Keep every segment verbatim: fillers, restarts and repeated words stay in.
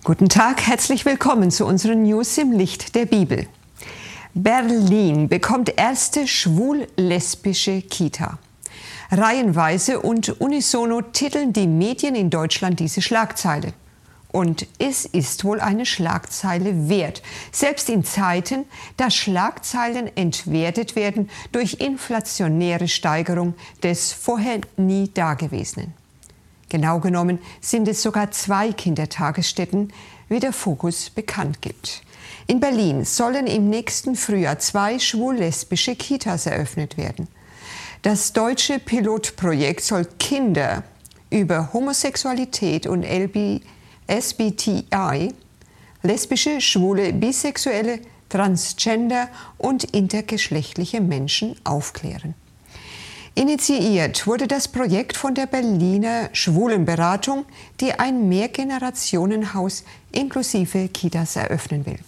Guten Tag, herzlich willkommen zu unseren News im Licht der Bibel. Berlin bekommt erste schwul-lesbische Kita. Reihenweise und unisono titeln die Medien in Deutschland diese Schlagzeile. Und es ist wohl eine Schlagzeile wert, selbst in Zeiten, da Schlagzeilen entwertet werden durch inflationäre Steigerung des vorher nie Dagewesenen. Genau genommen sind es sogar zwei Kindertagesstätten, wie der Fokus bekannt gibt. In Berlin sollen im nächsten Frühjahr zwei schwul-lesbische Kitas eröffnet werden. Das deutsche Pilotprojekt soll Kinder über Homosexualität und L G B T I, lesbische, schwule, bisexuelle, transgender und intergeschlechtliche Menschen aufklären. Initiiert wurde das Projekt von der Berliner Schwulenberatung, die ein Mehrgenerationenhaus inklusive Kitas eröffnen will.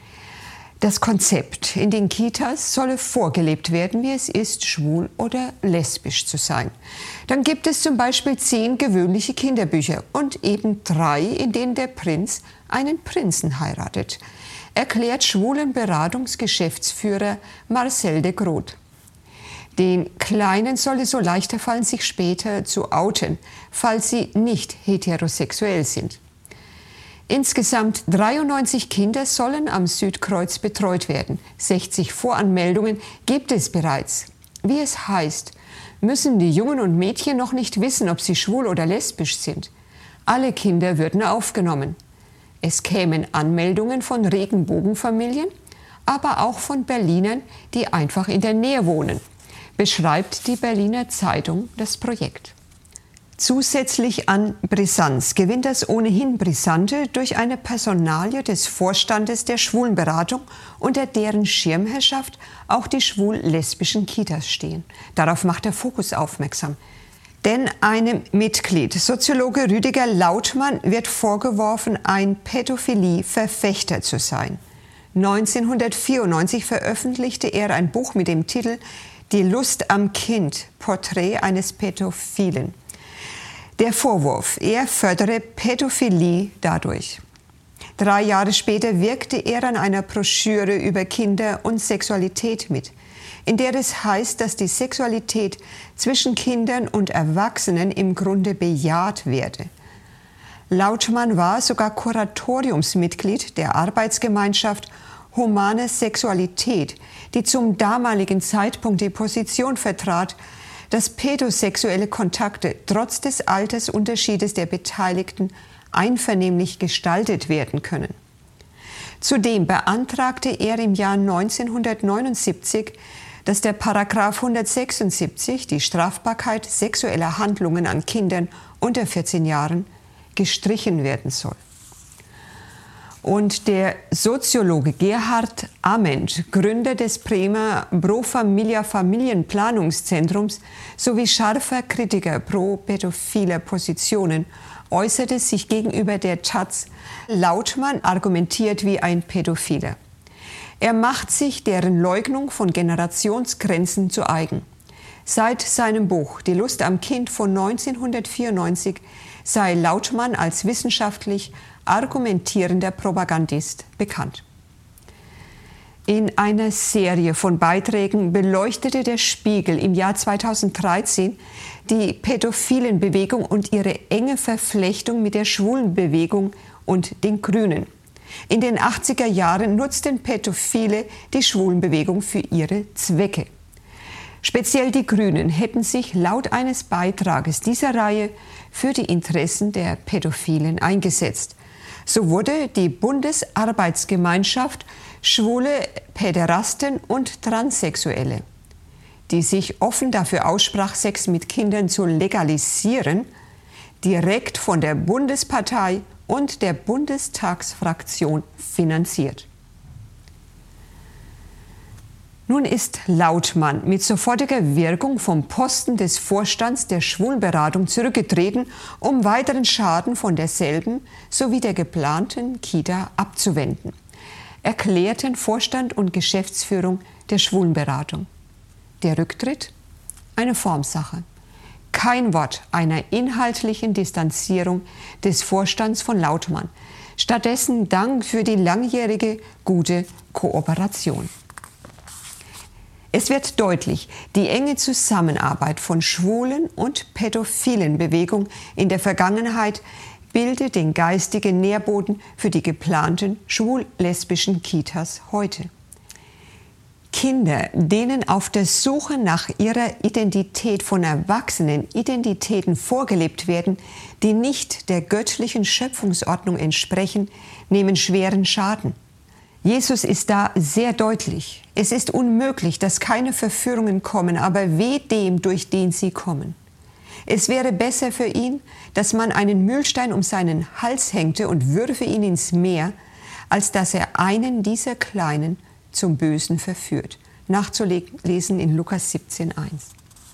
Das Konzept in den Kitas solle vorgelebt werden, wie es ist, schwul oder lesbisch zu sein. Dann gibt es zum Beispiel zehn gewöhnliche Kinderbücher und eben drei, in denen der Prinz einen Prinzen heiratet, erklärt Schwulenberatungsgeschäftsführer Marcel de Groot. Den Kleinen soll es so leichter fallen, sich später zu outen, falls sie nicht heterosexuell sind. Insgesamt dreiundneunzig Kinder sollen am Südkreuz betreut werden. sechzig Voranmeldungen gibt es bereits. Wie es heißt, müssen die Jungen und Mädchen noch nicht wissen, ob sie schwul oder lesbisch sind. Alle Kinder würden aufgenommen. Es kämen Anmeldungen von Regenbogenfamilien, aber auch von Berlinern, die einfach in der Nähe wohnen, beschreibt die Berliner Zeitung das Projekt. Zusätzlich an Brisanz gewinnt das ohnehin Brisante durch eine Personalie des Vorstandes der Schwulenberatung, unter deren Schirmherrschaft auch die schwul-lesbischen Kitas stehen. Darauf macht der Fokus aufmerksam. Denn einem Mitglied, Soziologe Rüdiger Lautmann, wird vorgeworfen, ein Pädophilie-Verfechter zu sein. neunzehnhundertvierundneunzig veröffentlichte er ein Buch mit dem Titel Die Lust am Kind, Porträt eines Pädophilen. Der Vorwurf, er fördere Pädophilie dadurch. Drei Jahre später wirkte er an einer Broschüre über Kinder und Sexualität mit, in der es heißt, dass die Sexualität zwischen Kindern und Erwachsenen im Grunde bejaht werde. Lautmann war sogar Kuratoriumsmitglied der Arbeitsgemeinschaft Humane Sexualität, die zum damaligen Zeitpunkt die Position vertrat, dass pädosexuelle Kontakte trotz des Altersunterschiedes der Beteiligten einvernehmlich gestaltet werden können. Zudem beantragte er im Jahr neunzehnhundertneunundsiebzig, dass der Paragraph hundertsechsundsiebzig, die Strafbarkeit sexueller Handlungen an Kindern unter vierzehn Jahren, gestrichen werden soll. Und der Soziologe Gerhard Ament, Gründer des Bremer Pro Familia Familienplanungszentrums sowie scharfer Kritiker pro-pädophiler Positionen, äußerte sich gegenüber der Taz: Lautmann argumentiert wie ein Pädophiler. Er macht sich deren Leugnung von Generationsgrenzen zu eigen. Seit seinem Buch Die Lust am Kind von neunzehnhundertvierundneunzig sei Lautmann als wissenschaftlich argumentierender Propagandist bekannt. In einer Serie von Beiträgen beleuchtete der Spiegel im Jahr zweitausenddreizehn die Pädophilenbewegung und ihre enge Verflechtung mit der Schwulenbewegung und den Grünen. In den achtziger Jahren nutzten Pädophile die Schwulenbewegung für ihre Zwecke. Speziell die Grünen hätten sich laut eines Beitrages dieser Reihe für die Interessen der Pädophilen eingesetzt. So wurde die Bundesarbeitsgemeinschaft Schwule, Päderasten und Transsexuelle, die sich offen dafür aussprach, Sex mit Kindern zu legalisieren, direkt von der Bundespartei und der Bundestagsfraktion finanziert. Nun ist Lautmann mit sofortiger Wirkung vom Posten des Vorstands der Schwulenberatung zurückgetreten, um weiteren Schaden von derselben sowie der geplanten Kita abzuwenden, erklärten Vorstand und Geschäftsführung der Schwulenberatung. Der Rücktritt? Eine Formsache. Kein Wort einer inhaltlichen Distanzierung des Vorstands von Lautmann. Stattdessen Dank für die langjährige gute Kooperation. Es wird deutlich, die enge Zusammenarbeit von schwulen und pädophilen Bewegungen in der Vergangenheit bildet den geistigen Nährboden für die geplanten schwul-lesbischen Kitas heute. Kinder, denen auf der Suche nach ihrer Identität von Erwachsenen Identitäten vorgelebt werden, die nicht der göttlichen Schöpfungsordnung entsprechen, nehmen schweren Schaden. Jesus ist da sehr deutlich. Es ist unmöglich, dass keine Verführungen kommen, aber weh dem, durch den sie kommen. Es wäre besser für ihn, dass man einen Mühlstein um seinen Hals hängte und würfe ihn ins Meer, als dass er einen dieser Kleinen zum Bösen verführt. Nachzulesen in Lukas siebzehn eins.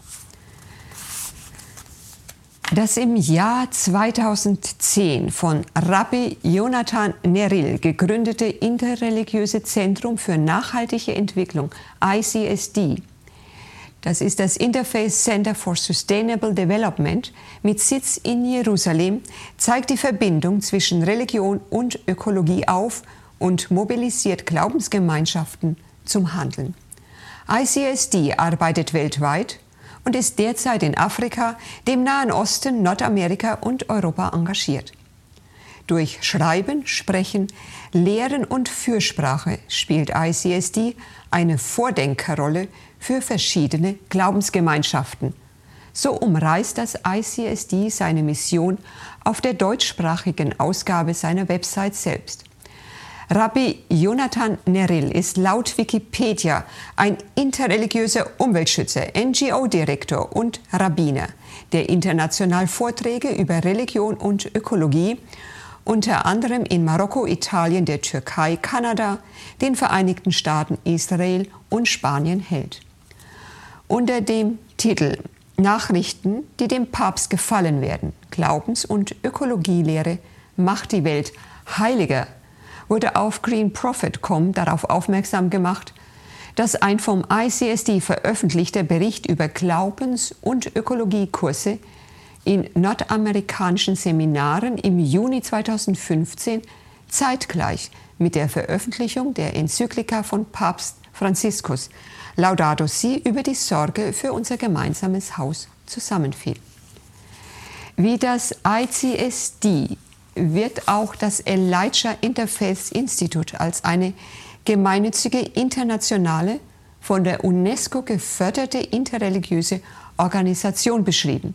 Das im Jahr zweitausendzehn von Rabbi Jonathan Neril gegründete interreligiöse Zentrum für nachhaltige Entwicklung, I C S D, das ist das Interfaith Center for Sustainable Development mit Sitz in Jerusalem, zeigt die Verbindung zwischen Religion und Ökologie auf und mobilisiert Glaubensgemeinschaften zum Handeln. I C S D arbeitet weltweit und ist derzeit in Afrika, dem Nahen Osten, Nordamerika und Europa engagiert. Durch Schreiben, Sprechen, Lehren und Fürsprache spielt I C S D eine Vordenkerrolle für verschiedene Glaubensgemeinschaften. So umreißt das I C S D seine Mission auf der deutschsprachigen Ausgabe seiner Website selbst. Rabbi Jonathan Neril ist laut Wikipedia ein interreligiöser Umweltschützer, N G O-Direktor und Rabbiner, der international Vorträge über Religion und Ökologie, unter anderem in Marokko, Italien, der Türkei, Kanada, den Vereinigten Staaten, Israel und Spanien hält. Unter dem Titel Nachrichten, die dem Papst gefallen werden, Glaubens- und Ökologielehre macht die Welt heiliger, wurde auf green prophet punkt com darauf aufmerksam gemacht, dass ein vom I C S D veröffentlichter Bericht über Glaubens- und Ökologiekurse in nordamerikanischen Seminaren im Juni zweitausendfünfzehn zeitgleich mit der Veröffentlichung der Enzyklika von Papst Franziskus Laudato Si über die Sorge für unser gemeinsames Haus zusammenfiel. Wie das I C S D wird auch das Elijah Interfaith Institute als eine gemeinnützige, internationale, von der UNESCO geförderte interreligiöse Organisation beschrieben.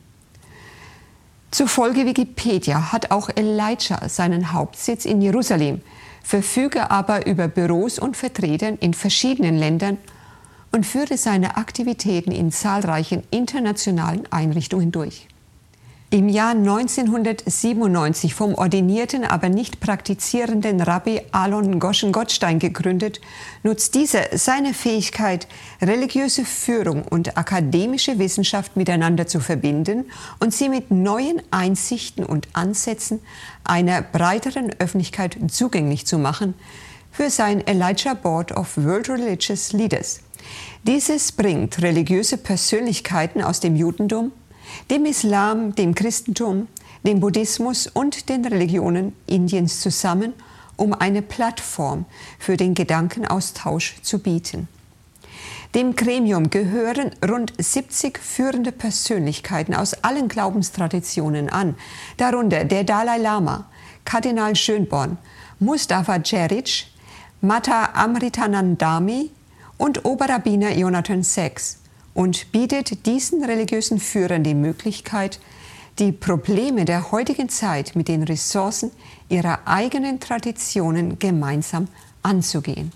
Zufolge Wikipedia hat auch Elijah seinen Hauptsitz in Jerusalem, verfüge aber über Büros und Vertreter in verschiedenen Ländern und führe seine Aktivitäten in zahlreichen internationalen Einrichtungen durch. Im Jahr neunzehnhundertsiebenundneunzig vom ordinierten, aber nicht praktizierenden Rabbi Alon Goshen Gottstein gegründet, nutzt dieser seine Fähigkeit, religiöse Führung und akademische Wissenschaft miteinander zu verbinden und sie mit neuen Einsichten und Ansätzen einer breiteren Öffentlichkeit zugänglich zu machen, für sein Elijah Board of World Religious Leaders. Dieses bringt religiöse Persönlichkeiten aus dem Judentum, dem Islam, dem Christentum, dem Buddhismus und den Religionen Indiens zusammen, um eine Plattform für den Gedankenaustausch zu bieten. Dem Gremium gehören rund siebzig führende Persönlichkeiten aus allen Glaubenstraditionen an, darunter der Dalai Lama, Kardinal Schönborn, Mustafa Djeric, Mata Amritanandami und Oberrabbiner Jonathan Sacks, und bietet diesen religiösen Führern die Möglichkeit, die Probleme der heutigen Zeit mit den Ressourcen ihrer eigenen Traditionen gemeinsam anzugehen.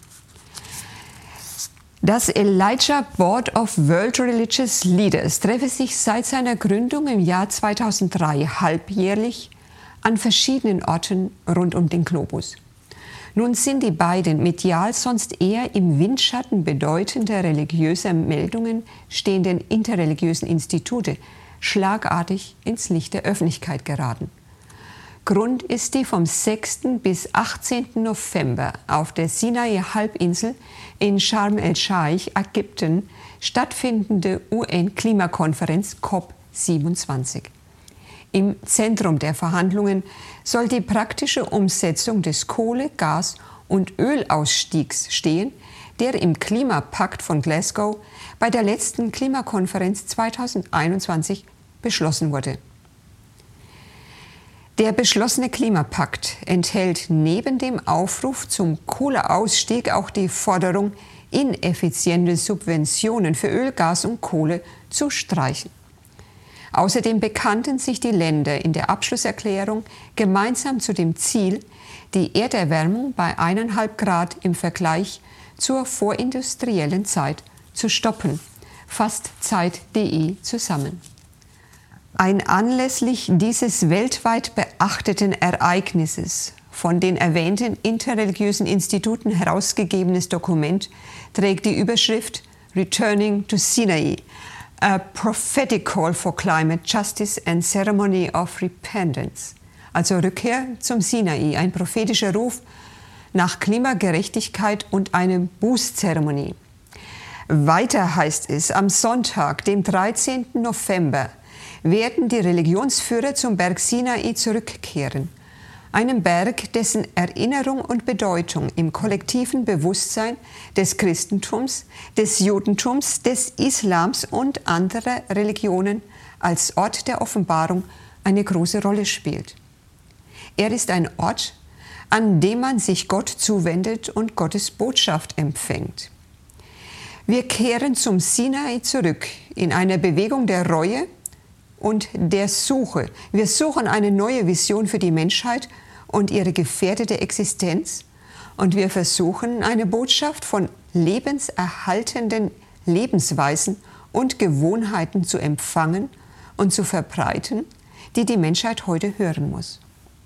Das Elijah Board of World Religious Leaders treffe sich seit seiner Gründung im Jahr zweitausenddrei halbjährlich an verschiedenen Orten rund um den Globus. Nun sind die beiden medial sonst eher im Windschatten bedeutender religiöser Meldungen stehenden interreligiösen Institute schlagartig ins Licht der Öffentlichkeit geraten. Grund ist die vom sechsten bis achtzehnten November auf der Sinai-Halbinsel in Sharm el-Scheich, Ägypten, stattfindende U N-Klimakonferenz COP siebenundzwanzig. Im Zentrum der Verhandlungen soll die praktische Umsetzung des Kohle-, Gas- und Ölausstiegs stehen, der im Klimapakt von Glasgow bei der letzten Klimakonferenz zweitausendeinundzwanzig beschlossen wurde. Der beschlossene Klimapakt enthält neben dem Aufruf zum Kohleausstieg auch die Forderung, ineffiziente Subventionen für Öl, Gas und Kohle zu streichen. Außerdem bekannten sich die Länder in der Abschlusserklärung gemeinsam zu dem Ziel, die Erderwärmung bei eineinhalb Grad im Vergleich zur vorindustriellen Zeit zu stoppen, fasst Zeit punkt de zusammen. Ein anlässlich dieses weltweit beachteten Ereignisses von den erwähnten interreligiösen Instituten herausgegebenes Dokument trägt die Überschrift Returning to Sinai, a prophetic call for climate justice and ceremony of repentance, also Rückkehr zum Sinai, ein prophetischer Ruf nach Klimagerechtigkeit und eine Bußzeremonie. Weiter heißt es, am Sonntag, dem dreizehnten November, werden die Religionsführer zum Berg Sinai zurückkehren, einem Berg, dessen Erinnerung und Bedeutung im kollektiven Bewusstsein des Christentums, des Judentums, des Islams und anderer Religionen als Ort der Offenbarung eine große Rolle spielt. Er ist ein Ort, an dem man sich Gott zuwendet und Gottes Botschaft empfängt. Wir kehren zum Sinai zurück in einer Bewegung der Reue und der Suche. Wir suchen eine neue Vision für die Menschheit und ihre gefährdete Existenz und wir versuchen, eine Botschaft von lebenserhaltenden Lebensweisen und Gewohnheiten zu empfangen und zu verbreiten, die die Menschheit heute hören muss.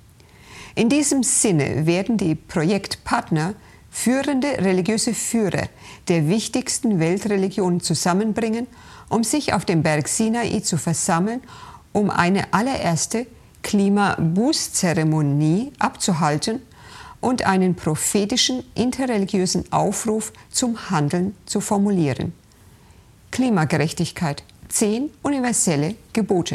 In diesem Sinne werden die Projektpartner führende religiöse Führer der wichtigsten Weltreligionen zusammenbringen, um sich auf dem Berg Sinai zu versammeln, um eine allererste Klimabußzeremonie abzuhalten und einen prophetischen interreligiösen Aufruf zum Handeln zu formulieren. Klimagerechtigkeit, zehn universelle Gebote.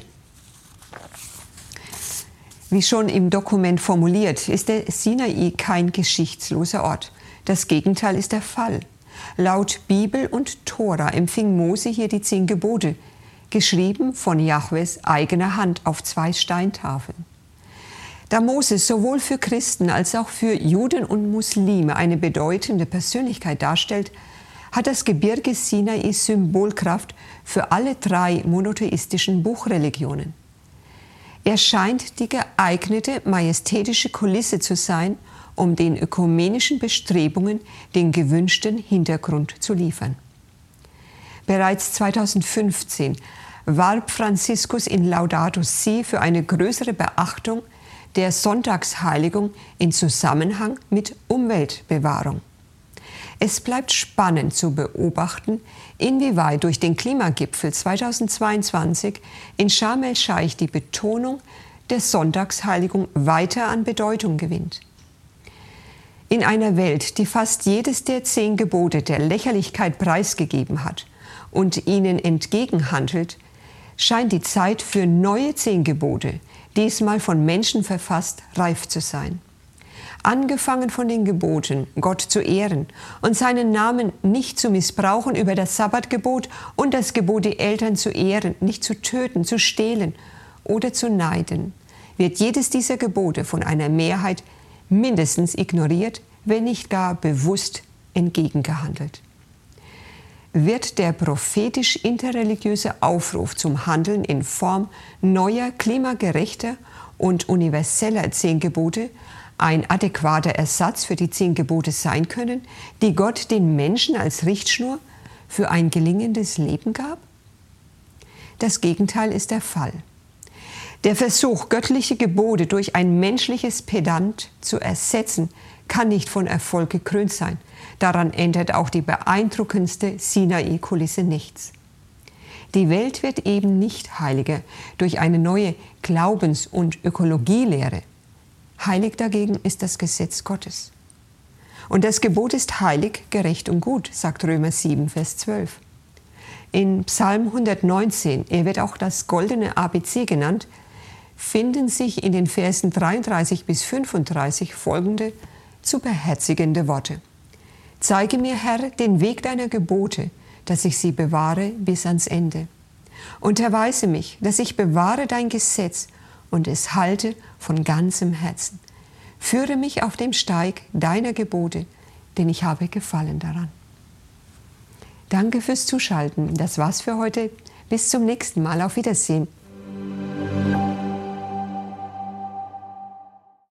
Wie schon im Dokument formuliert, ist der Sinai kein geschichtsloser Ort. Das Gegenteil ist der Fall. Laut Bibel und Tora empfing Mose hier die zehn Gebote, geschrieben von Jahwes eigener Hand auf zwei Steintafeln. Da Mose sowohl für Christen als auch für Juden und Muslime eine bedeutende Persönlichkeit darstellt, hat das Gebirge Sinai Symbolkraft für alle drei monotheistischen Buchreligionen. Er scheint die geeignete majestätische Kulisse zu sein, um den ökumenischen Bestrebungen den gewünschten Hintergrund zu liefern. Bereits zweitausendfünfzehn warb Franziskus in Laudato Si für eine größere Beachtung der Sonntagsheiligung in Zusammenhang mit Umweltbewahrung. Es bleibt spannend zu beobachten, inwieweit durch den Klimagipfel zweitausendzweiundzwanzig in Sharm el-Scheich die Betonung der Sonntagsheiligung weiter an Bedeutung gewinnt. In einer Welt, die fast jedes der zehn Gebote der Lächerlichkeit preisgegeben hat und ihnen entgegenhandelt, scheint die Zeit für neue zehn Gebote, diesmal von Menschen verfasst, reif zu sein. Angefangen von den Geboten, Gott zu ehren und seinen Namen nicht zu missbrauchen über das Sabbatgebot und das Gebot, die Eltern zu ehren, nicht zu töten, zu stehlen oder zu neiden, wird jedes dieser Gebote von einer Mehrheit mindestens ignoriert, wenn nicht gar bewusst entgegengehandelt. Wird der prophetisch interreligiöse Aufruf zum Handeln in Form neuer, klimagerechter und universeller zehn Gebote ein adäquater Ersatz für die zehn Gebote sein können, die Gott den Menschen als Richtschnur für ein gelingendes Leben gab? Das Gegenteil ist der Fall. Der Versuch, göttliche Gebote durch ein menschliches Pedant zu ersetzen, kann nicht von Erfolg gekrönt sein. Daran ändert auch die beeindruckendste Sinai-Kulisse nichts. Die Welt wird eben nicht heiliger durch eine neue Glaubens- und Ökologielehre. Heilig dagegen ist das Gesetz Gottes. Und das Gebot ist heilig, gerecht und gut, sagt Römer sieben, Vers zwölf. In Psalm hundertneunzehn, er wird auch das goldene A B C genannt, finden sich in den Versen dreiunddreißig bis fünfunddreißig folgende zu beherzigende Worte. Zeige mir, Herr, den Weg deiner Gebote, dass ich sie bewahre bis ans Ende. Unterweise mich, dass ich bewahre dein Gesetz und es halte von ganzem Herzen. Führe mich auf dem Steig deiner Gebote, denn ich habe Gefallen daran. Danke fürs Zuschalten. Das war's für heute. Bis zum nächsten Mal. Auf Wiedersehen.